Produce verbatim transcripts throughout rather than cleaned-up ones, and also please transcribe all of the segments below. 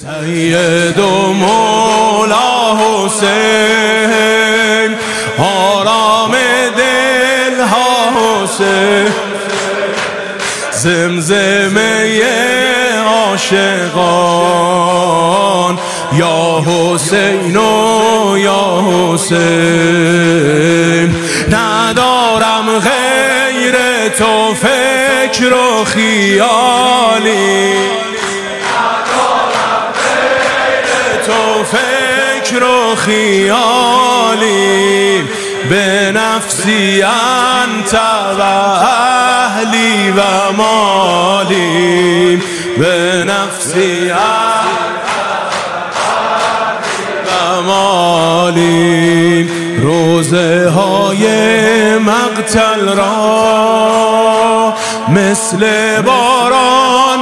سید و مولا حسین، آرام دل ها حسین، زمزمه عاشقان یا حسین و یا حسین. ندارم غیر تو فکر و خیالی، ندارم غیر تو فکر و خیالی، به نفسی انت و اهلی و مالی، به نفسی انت و مالی. روزه های مقتل را مثل باران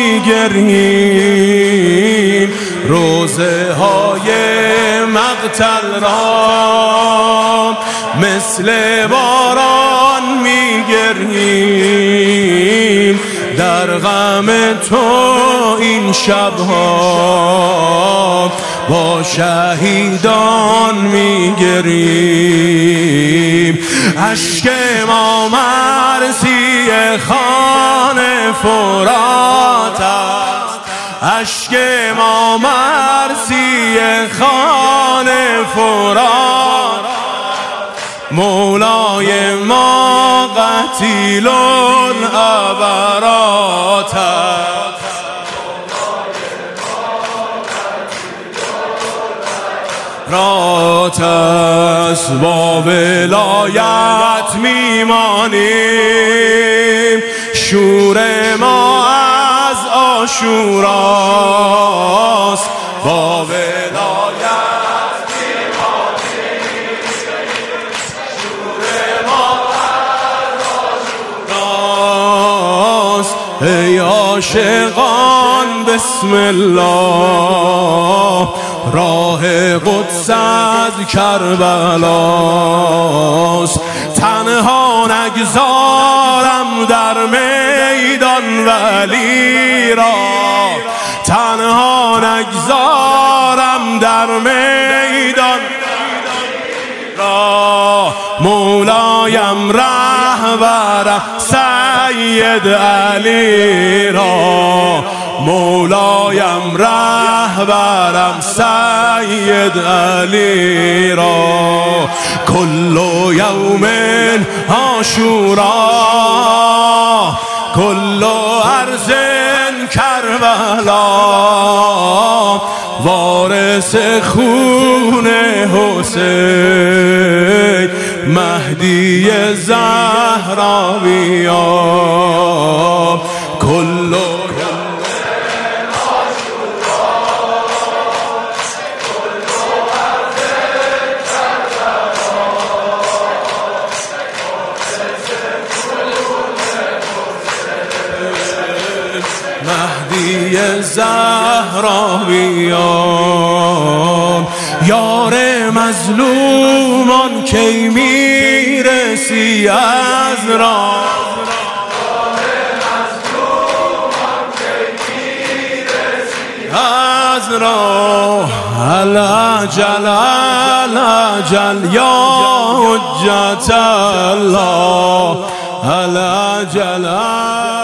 میگریم، روزه های مقتل را مثل باران میگریم. در غم تو این شبها با شهیدان میگریم. اشک ما مرسی خان فرات است، اشک ما مرسی خان فرات. مولای ما قتیل العبرات است، رات است. با ولایت میمانیم، شور ما از عاشوراست. با ولایت میمانیم، شور ما از عاشوراست. ای عاشقان بسم الله، راه قدس از کربلاست. تنها نگذارم در میدان ولی را، تنها نگذارم در میدان را. مولایم رهبرم سید علی را، مولایم رهبرم سید علی را. کل یوم عاشورا، کل ارض کربلا، وارث خون حسین، مهدی زهراویان. کل مهدی زهراویان. یار مظلومان کی میرسی از راه، از راه. الاجل الاجل یا حجت الله، الاجل